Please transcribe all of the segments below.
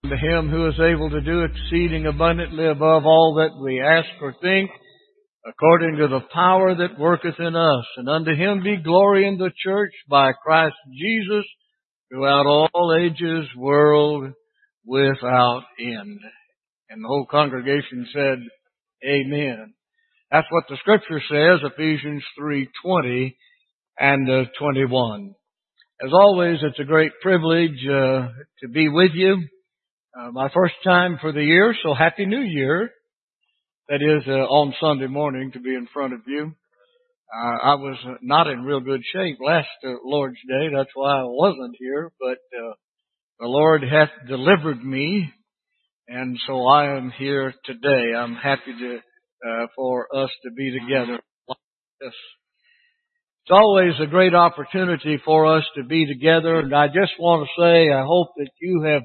To Him who is able to do exceeding abundantly above all that we ask or think, according to the power that worketh in us. And unto Him be glory in the church by Christ Jesus throughout all ages, world without end. And the whole congregation said, Amen. That's what the Scripture says, Ephesians 3:20 and 21. As always, it's a great privilege to be with you. My first time for the year, so Happy New Year. That is on Sunday morning to be in front of you. I was not in real good shape last Lord's Day. That's why I wasn't here. But the Lord hath delivered me, and so I am here today. I'm happy for us to be together like this. It's always a great opportunity for us to be together, and I just want to say I hope that you have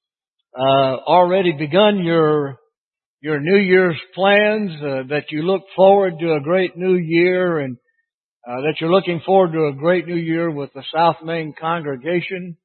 already begun your New Year's plans, that you look forward to a great new year, and that you're looking forward to a great new year with the South Main congregation.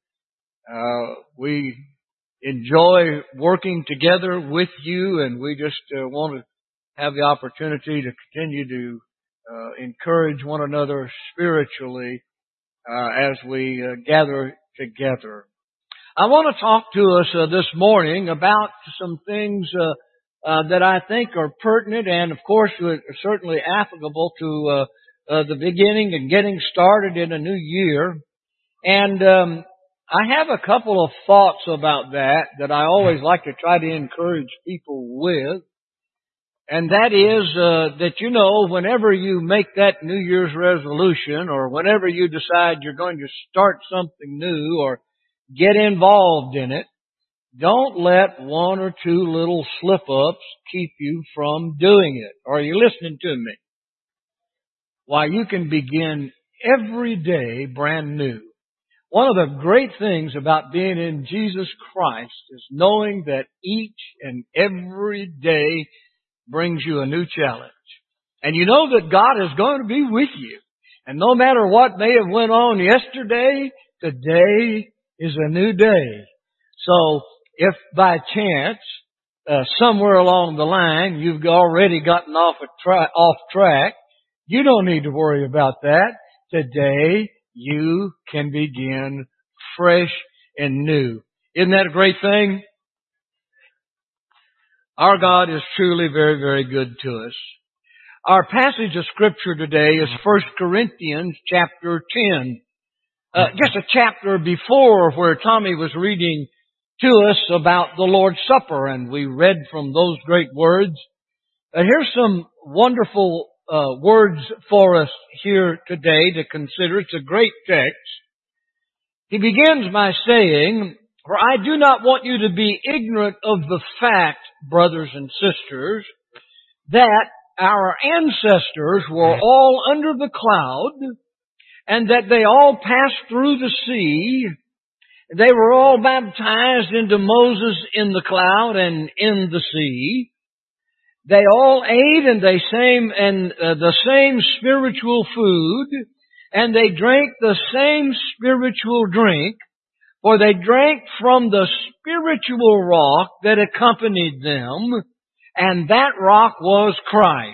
We enjoy working together with you, and we just want to have the opportunity to continue to encourage one another spiritually as we gather together. I want to talk to us this morning about some things that I think are pertinent and, of course, certainly applicable to the beginning and getting started in a new year. And I have a couple of thoughts about that I always like to try to encourage people with. And that is that, whenever you make that New Year's resolution or whenever you decide you're going to start something new or get involved in it, don't let one or two little slip-ups keep you from doing it. Are you listening to me? Why, you can begin every day brand new. One of the great things about being in Jesus Christ is knowing that each and every day brings you a new challenge. And you know that God is going to be with you. And no matter what may have went on yesterday, today is a new day. So, if by chance, somewhere along the line, you've already gotten off track, you don't need to worry about that. Today, you can begin fresh and new. Isn't that a great thing? Our God is truly very, very good to us. Our passage of Scripture today is 1 Corinthians chapter 10. Just a chapter before where Tommy was reading to us about the Lord's Supper, and we read from those great words. Here's some wonderful words for us here today to consider. It's a great text. He begins by saying, "For I do not want you to be ignorant of the fact, brothers and sisters, that our ancestors were all under the cloud, and that they all passed through the sea. They were all baptized into Moses in the cloud and in the sea. They all ate the same spiritual food, and they drank the same spiritual drink, for they drank from the spiritual rock that accompanied them, and that rock was Christ."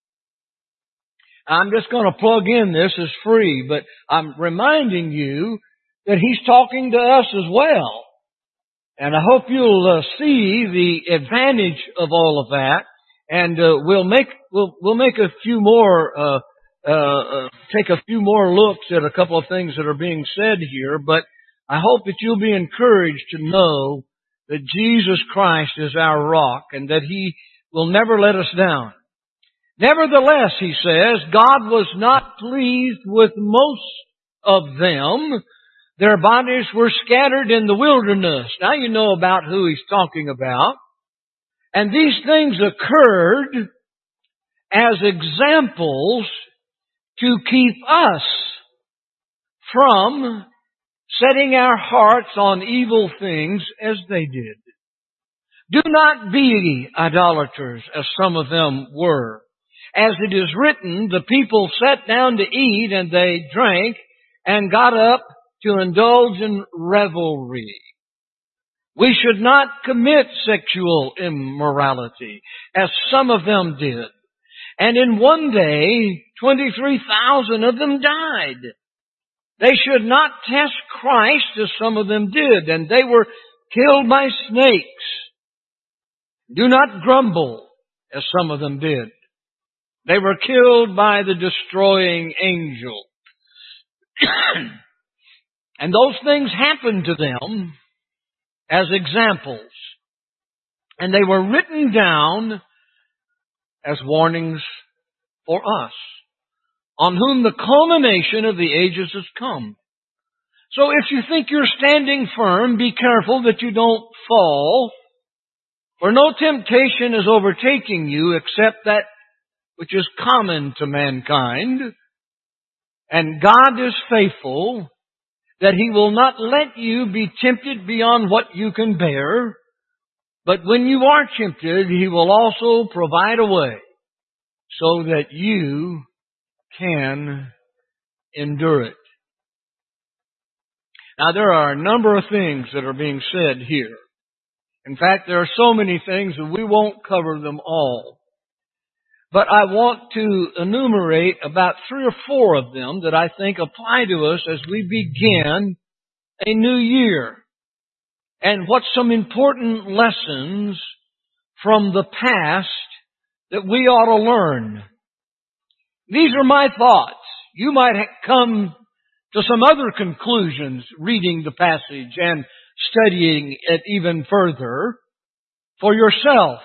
I'm just going to plug in this as free, but I'm reminding you that He's talking to us as well. And I hope you'll see the advantage of all of that. And we'll make a few more, take a few more looks at a couple of things that are being said here. But I hope that you'll be encouraged to know that Jesus Christ is our rock and that He will never let us down. Nevertheless, he says, God was not pleased with most of them. Their bodies were scattered in the wilderness. Now you know about who he's talking about. And these things occurred as examples to keep us from setting our hearts on evil things as they did. Do not be idolaters, as some of them were. As it is written, the people sat down to eat, and they drank, and got up to indulge in revelry. We should not commit sexual immorality, as some of them did. And in one day, 23,000 of them died. They should not test Christ, as some of them did, and they were killed by snakes. Do not grumble, as some of them did. They were killed by the destroying angel. And those things happened to them as examples. And they were written down as warnings for us, on whom the culmination of the ages has come. So if you think you're standing firm, be careful that you don't fall, for no temptation is overtaking you except that which is common to mankind. And God is faithful, that He will not let you be tempted beyond what you can bear, but when you are tempted, He will also provide a way so that you can endure it. Now, there are a number of things that are being said here. In fact, there are so many things that we won't cover them all. But I want to enumerate about 3 or 4 of them that I think apply to us as we begin a new year. And what some important lessons from the past that we ought to learn. These are my thoughts. You might come to some other conclusions reading the passage and studying it even further for yourself.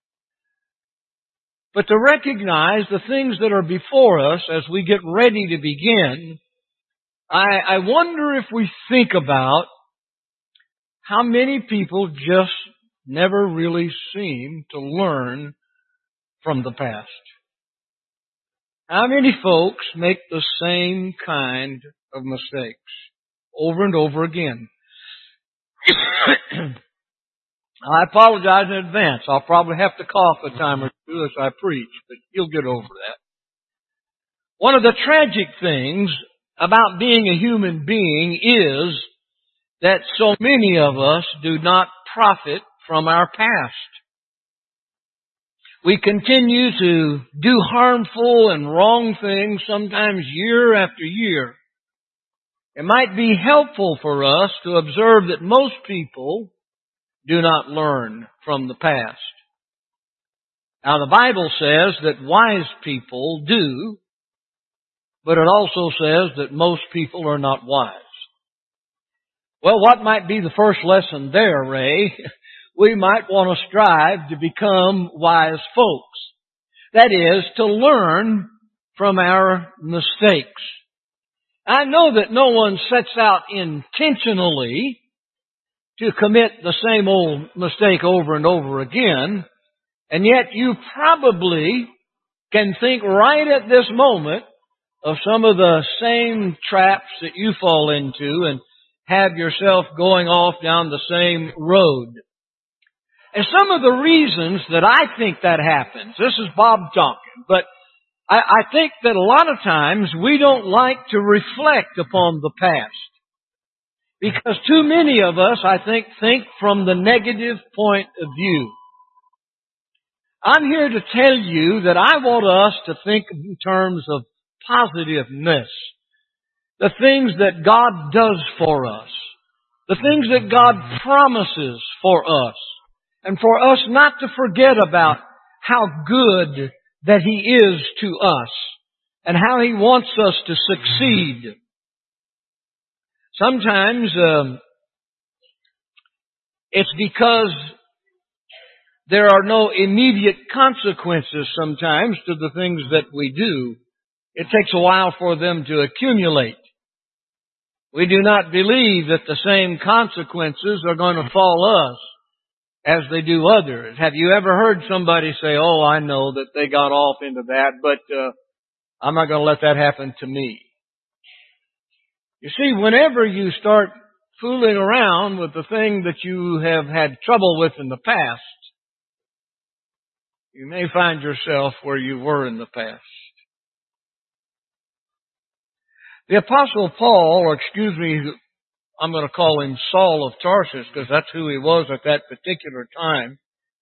But to recognize the things that are before us as we get ready to begin, I wonder if we think about how many people just never really seem to learn from the past. How many folks make the same kind of mistakes over and over again? I apologize in advance. I'll probably have to cough a time or two as I preach, but you'll get over that. One of the tragic things about being a human being is that so many of us do not profit from our past. We continue to do harmful and wrong things, sometimes year after year. It might be helpful for us to observe that most people do not learn from the past. Now, the Bible says that wise people do, but it also says that most people are not wise. Well, what might be the first lesson there, Ray? We might want to strive to become wise folks. That is, to learn from our mistakes. I know that no one sets out intentionally to commit the same old mistake over and over again, and yet you probably can think right at this moment of some of the same traps that you fall into and have yourself going off down the same road. And some of the reasons that I think that happens, this is Bob talking, but I think that a lot of times we don't like to reflect upon the past. Because too many of us, I think from the negative point of view. I'm here to tell you that I want us to think in terms of positiveness. The things that God does for us. The things that God promises for us. And for us not to forget about how good that He is to us. And how He wants us to succeed. Sometimes it's because there are no immediate consequences sometimes to the things that we do. It takes a while for them to accumulate. We do not believe that the same consequences are going to fall us as they do others. Have you ever heard somebody say, "Oh, I know that they got off into that, but I'm not going to let that happen to me"? You see, whenever you start fooling around with the thing that you have had trouble with in the past, you may find yourself where you were in the past. The Apostle Paul, I'm going to call him Saul of Tarsus because that's who he was at that particular time,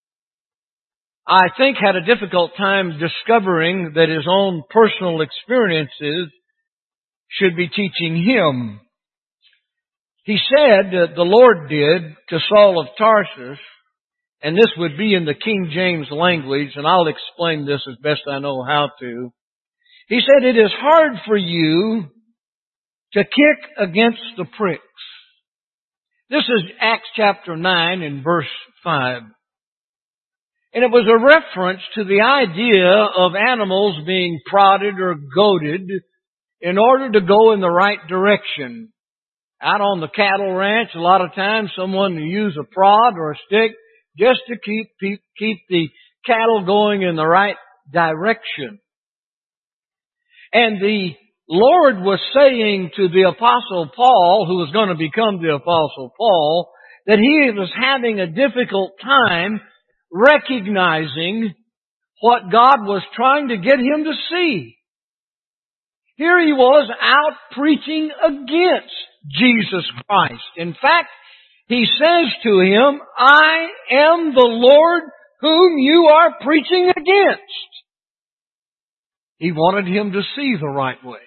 I think had a difficult time discovering that his own personal experiences should be teaching him. He said, the Lord did to Saul of Tarsus, and this would be in the King James language, and I'll explain this as best I know how to. He said, it is hard for you to kick against the pricks. This is Acts chapter 9 and verse 5. And it was a reference to the idea of animals being prodded or goaded in order to go in the right direction. Out on the cattle ranch, a lot of times someone will use a prod or a stick just to keep the cattle going in the right direction. And the Lord was saying to the Apostle Paul, who was going to become the Apostle Paul, that he was having a difficult time recognizing what God was trying to get him to see. Here he was out preaching against Jesus Christ. In fact, he says to him, I am the Lord whom you are preaching against. He wanted him to see the right way.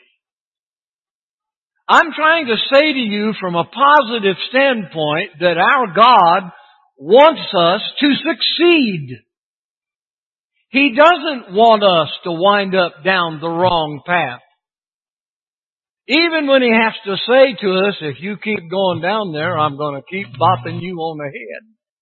I'm trying to say to you from a positive standpoint that our God wants us to succeed. He doesn't want us to wind up down the wrong path. Even when He has to say to us, if you keep going down there, I'm going to keep bopping you on the head.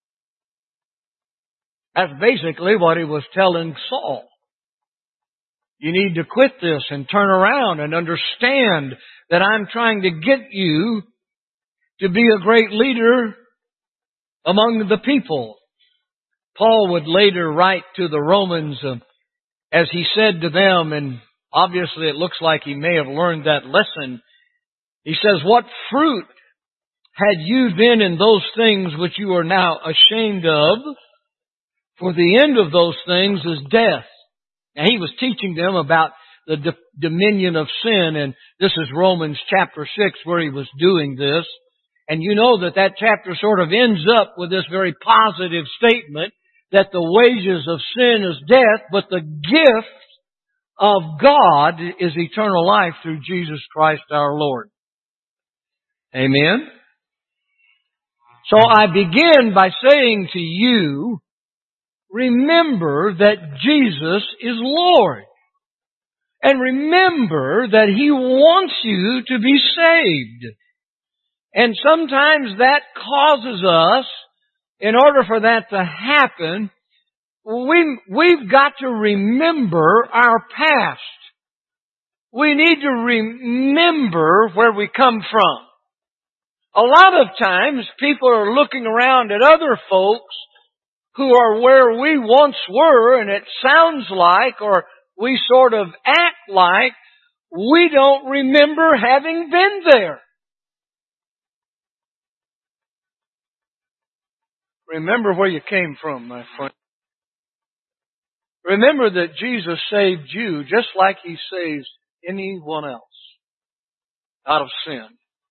That's basically what He was telling Saul. You need to quit this and turn around and understand that I'm trying to get you to be a great leader among the people. Paul would later write to the Romans as he said to them, and obviously it looks like he may have learned that lesson. He says, what fruit had you then in those things which you are now ashamed of? For the end of those things is death. Now he was teaching them about the dominion of sin, and this is Romans chapter 6 where he was doing this. And you know that chapter sort of ends up with this very positive statement that the wages of sin is death, but the gift of God is eternal life through Jesus Christ our Lord. Amen? So I begin by saying to you, remember that Jesus is Lord. And remember that He wants you to be saved. And sometimes that causes us, in order for that to happen, we've got to remember our past. We need to remember where we come from. A lot of times people are looking around at other folks who are where we once were, and it sounds like, or we sort of act like, we don't remember having been there. Remember where you came from, my friend. Remember that Jesus saved you just like He saves anyone else out of sin.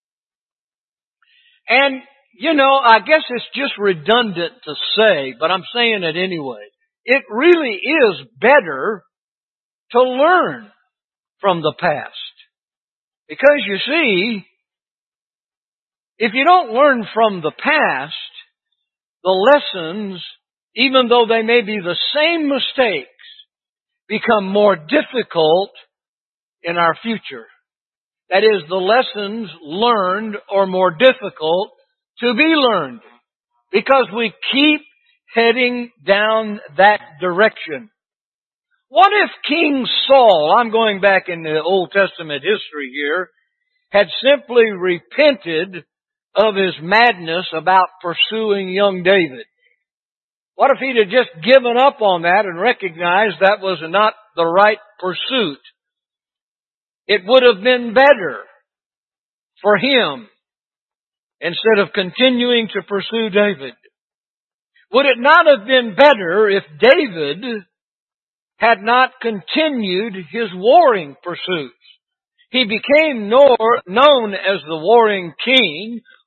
And, I guess it's just redundant to say, but I'm saying it anyway. It really is better to learn from the past. Because you see, if you don't learn from the past, the lessons, even though they may be the same mistakes, become more difficult in our future. That is, the lessons learned are more difficult to be learned because we keep heading down that direction. What if King Saul, I'm going back in the Old Testament history here, had simply repented of his madness about pursuing young David? What if he'd have just given up on that and recognized that was not the right pursuit? It would have been better for him instead of continuing to pursue David. Would it not have been better if David had not continued his warring pursuits? He became known as the warring king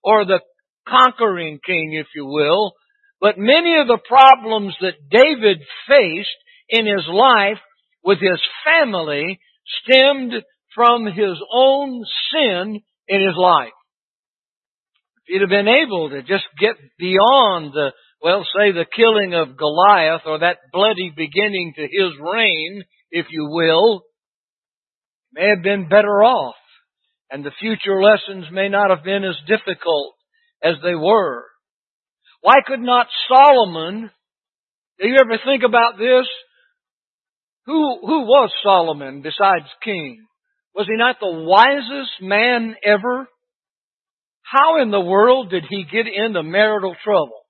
or the conquering king, if you will. But many of the problems that David faced in his life with his family stemmed from his own sin in his life. If he'd have been able to just get beyond the killing of Goliath, or that bloody beginning to his reign, if you will, may have been better off. And the future lessons may not have been as difficult as they were. Why could not Solomon, do you ever think about this? Who was Solomon besides king? Was he not the wisest man ever? How in the world did he get into marital trouble?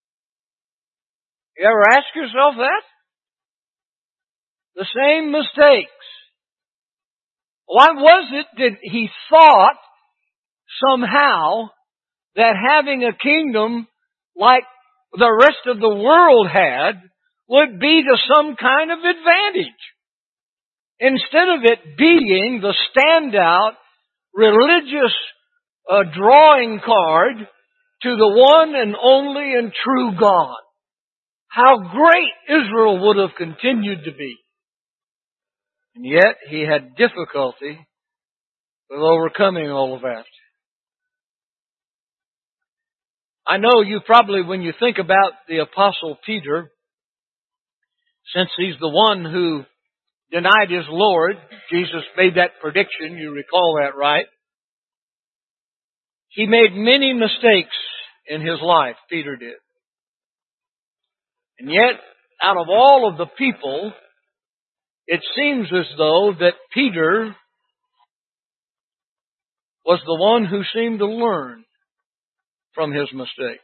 You ever ask yourself that? The same mistakes. Why was it that he thought somehow that having a kingdom like the rest of the world had would be to some kind of advantage, instead of it being the standout religious drawing card to the one and only and true God? How great Israel would have continued to be. And yet he had difficulty with overcoming all of that. I know you probably, when you think about the Apostle Peter, since he's the one who denied his Lord, Jesus made that prediction, you recall that, right? He made many mistakes in his life, Peter did. And yet, out of all of the people, it seems as though that Peter was the one who seemed to learn from his mistakes.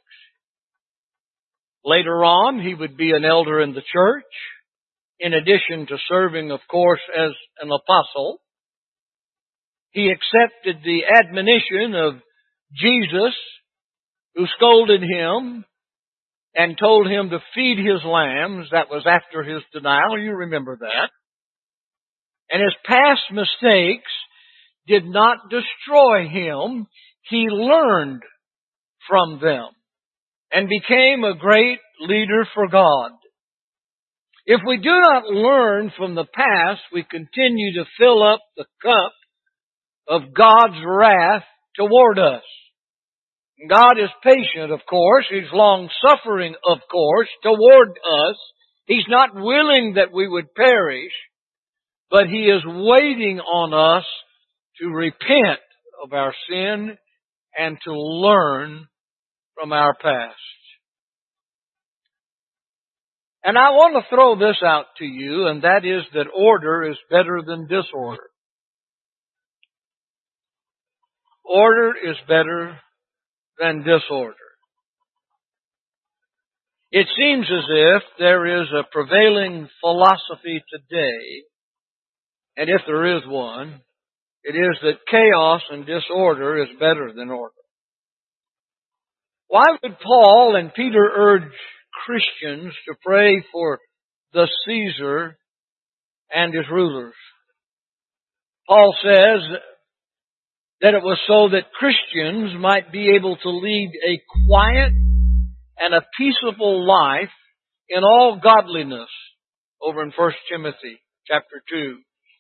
Later on, he would be an elder in the church, in addition to serving, of course, as an apostle. He accepted the admonition of Jesus, who scolded him and told him to feed his lambs. That was after his denial. You remember that. And his past mistakes did not destroy him. He learned from them and became a great leader for God. If we do not learn from the past, we continue to fill up the cup of God's wrath toward us. God is patient, of course. He's long-suffering, of course, toward us. He's not willing that we would perish, but He is waiting on us to repent of our sin and to learn from our past. And I want to throw this out to you, and that is that order is better than disorder. Order is better than disorder. It seems as if there is a prevailing philosophy today, and if there is one, it is that chaos and disorder is better than order. Why would Paul and Peter urge Christians to pray for the Caesar and his rulers? Paul says that it was so that Christians might be able to lead a quiet and a peaceable life in all godliness, over in 1 Timothy chapter 2.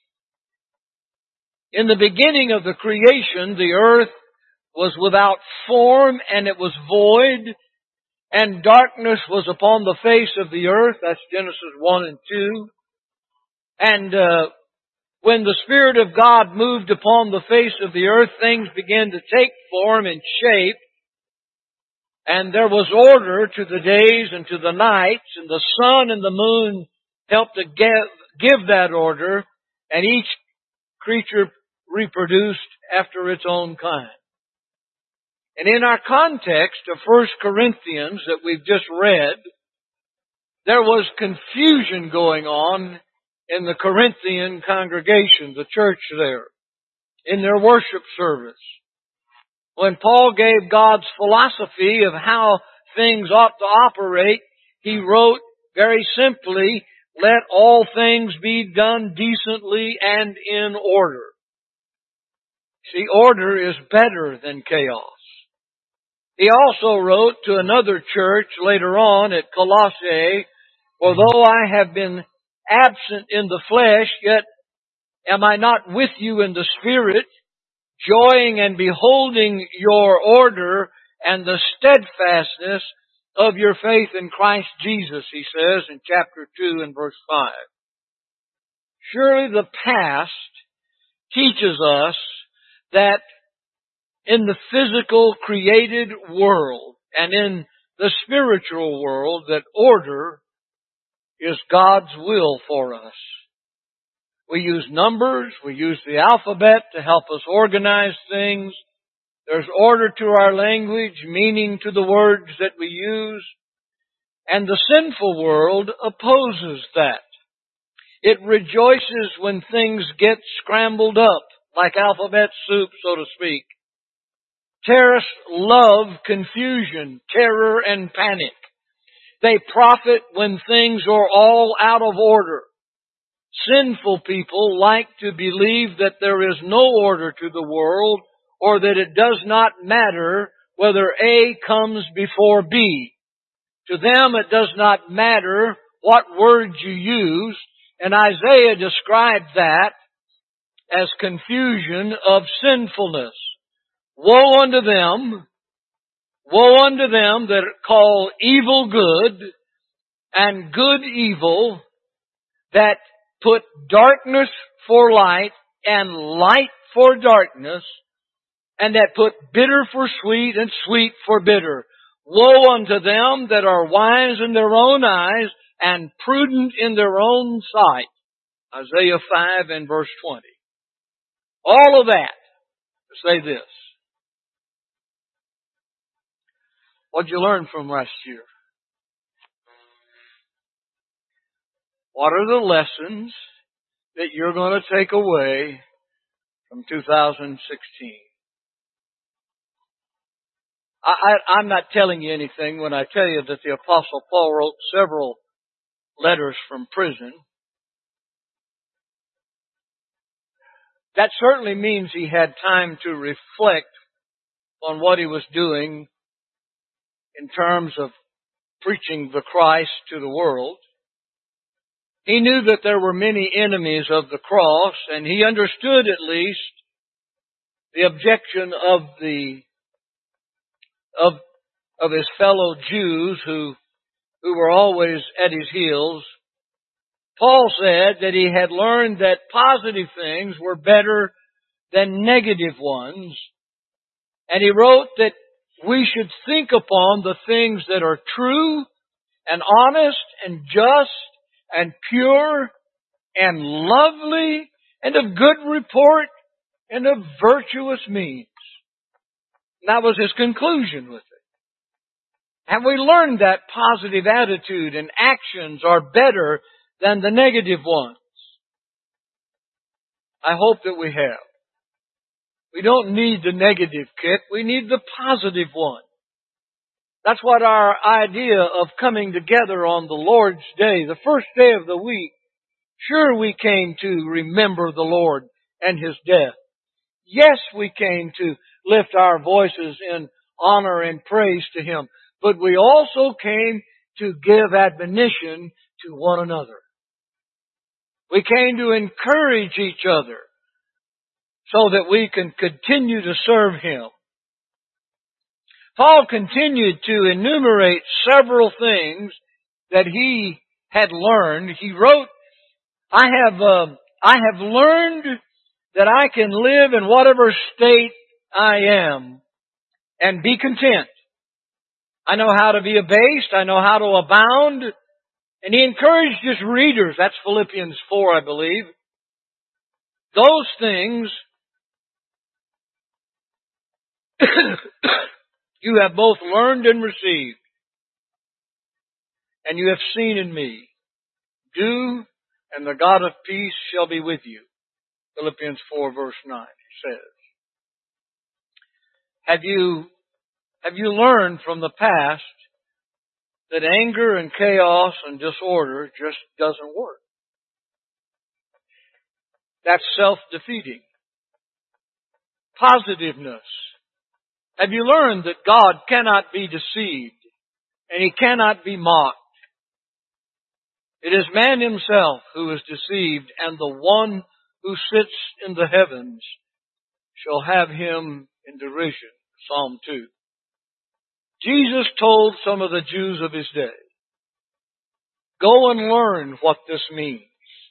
In the beginning of the creation, the earth was without form and it was void, and darkness was upon the face of the earth. That's Genesis 1 and 2. And when the Spirit of God moved upon the face of the earth, things began to take form and shape. And there was order to the days and to the nights, and the sun and the moon helped to give that order, and each creature reproduced after its own kind. And in our context of 1 Corinthians that we've just read, there was confusion going on in the Corinthian congregation, the church there, in their worship service. When Paul gave God's philosophy of how things ought to operate, he wrote very simply, "Let all things be done decently and in order." See, order is better than chaos. He also wrote to another church later on at Colossae, "For though I have been absent in the flesh, yet am I not with you in the Spirit, joying and beholding your order and the steadfastness of your faith in Christ Jesus," he says in chapter 2 and verse 5. Surely the past teaches us that in the physical created world and in the spiritual world, that order is God's will for us. We use numbers, we use the alphabet to help us organize things. There's order to our language, meaning to the words that we use. And the sinful world opposes that. It rejoices when things get scrambled up, like alphabet soup, so to speak. Terrorists love confusion, terror, and panic. They profit when things are all out of order. Sinful people like to believe that there is no order to the world, or that it does not matter whether A comes before B. To them it does not matter what words you use, and Isaiah described that as confusion of sinfulness. Woe unto them that call evil good and good evil, that put darkness for light and light for darkness, and that put bitter for sweet and sweet for bitter. Woe unto them that are wise in their own eyes and prudent in their own sight. Isaiah 5 and verse 20. All of that to say this. What did you learn from last year? What are the lessons that you're going to take away from 2016? I'm not telling you anything when I tell you that the Apostle Paul wrote several letters from prison. That certainly means he had time to reflect on what he was doing in terms of preaching the Christ to the world. He knew that there were many enemies of the cross, and he understood at least the objection of his fellow Jews who were always at his heels. Paul said that he had learned that positive things were better than negative ones. And he wrote that we should think upon the things that are true and honest and just and pure and lovely and of good report and of virtuous means. And that was his conclusion with it. And we learned that positive attitude and actions are better than the negative ones. I hope that we have. We don't need the negative kick. We need the positive one. That's what our idea of coming together on the Lord's Day, the first day of the week. Sure, we came to remember the Lord and His death. Yes, we came to lift our voices in honor and praise to Him. But we also came to give admonition to one another. We came to encourage each other so that we can continue to serve Him. Paul continued to enumerate several things that he had learned. He wrote, I have learned that I can live in whatever state I am and be content. I know how to be abased. I know how to abound. And he encouraged his readers. That's Philippians 4, I believe. Those things you have both learned and received, and you have seen in me. Do, and the God of peace shall be with you. Philippians 4, verse 9, he says. Have you learned from the past that anger and chaos and disorder just doesn't work? That's self-defeating. Positiveness Have you learned that God cannot be deceived and He cannot be mocked? It is man himself who is deceived, and the one who sits in the heavens shall have him in derision. Psalm 2. Jesus told some of the Jews of His day, go and learn what this means.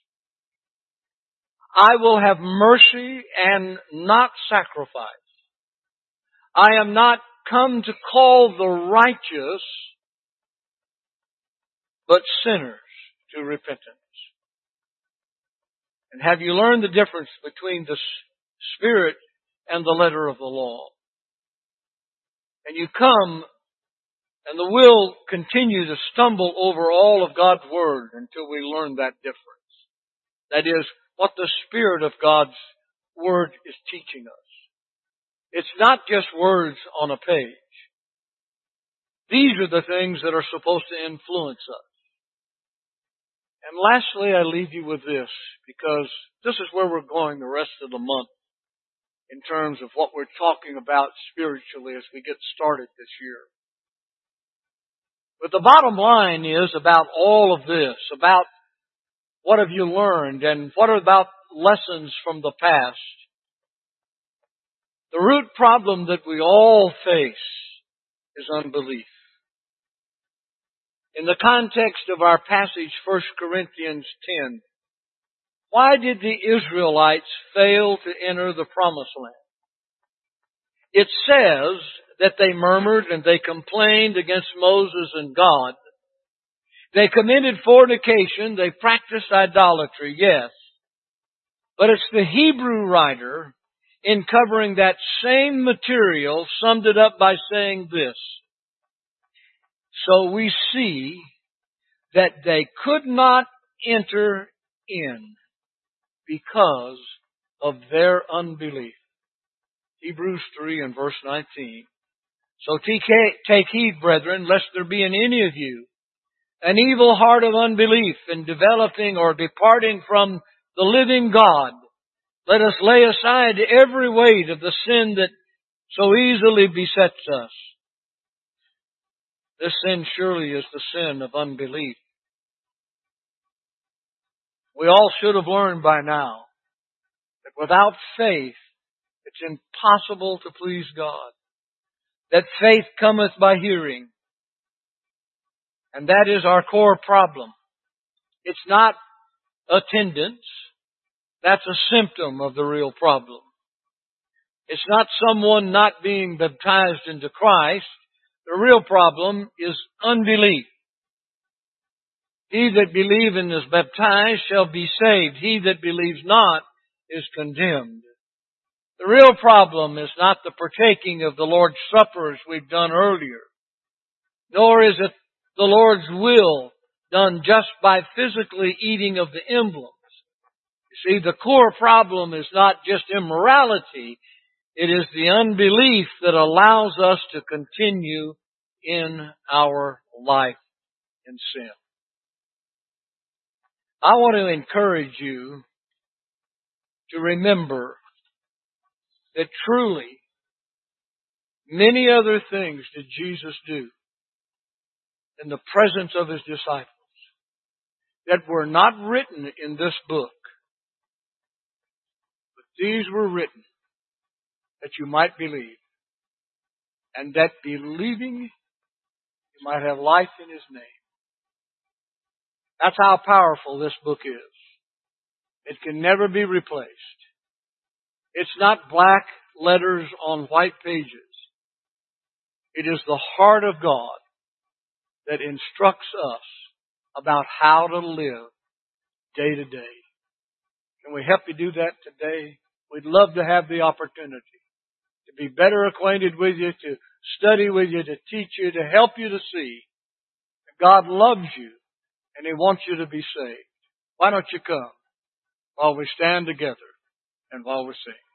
I will have mercy and not sacrifice. I am not come to call the righteous, but sinners to repentance. And have you learned the difference between the Spirit and the letter of the law? And you come, and the will continue to stumble over all of God's Word until we learn that difference. That is, what the Spirit of God's Word is teaching us. It's not just words on a page. These are the things that are supposed to influence us. And lastly, I leave you with this, because this is where we're going the rest of the month in terms of what we're talking about spiritually as we get started this year. But the bottom line is about all of this, about what have you learned and what about lessons from the past. The root problem that we all face is unbelief. In the context of our passage, 1 Corinthians 10, why did the Israelites fail to enter the promised land? It says that they murmured and they complained against Moses and God. They committed fornication, they practiced idolatry, yes. But it's the Hebrew writer, in covering that same material, summed it up by saying this. So we see that they could not enter in because of their unbelief. Hebrews 3 and verse 19. So take heed, brethren, lest there be in any of you an evil heart of unbelief in developing or departing from the living God. Let us lay aside every weight of the sin that so easily besets us. This sin surely is the sin of unbelief. We all should have learned by now that without faith, it's impossible to please God. That faith cometh by hearing. And that is our core problem. It's not attendance. That's a symptom of the real problem. It's not someone not being baptized into Christ. The real problem is unbelief. He that believeth and is baptized shall be saved. He that believes not is condemned. The real problem is not the partaking of the Lord's Supper as we've done earlier, nor is it the Lord's will done just by physically eating of the emblems. You see, the core problem is not just immorality, it is the unbelief that allows us to continue in our life in sin. I want to encourage you to remember that truly many other things did Jesus do in the presence of His disciples that were not written in this book. But these were written that you might believe, and that believing you might have life in His name. That's how powerful this book is. It can never be replaced. It's not black letters on white pages. It is the heart of God that instructs us about how to live day to day. Can we help you do that today? We'd love to have the opportunity to be better acquainted with you, to study with you, to teach you, to help you to see that God loves you and He wants you to be saved. Why don't you come while we stand together and while we sing?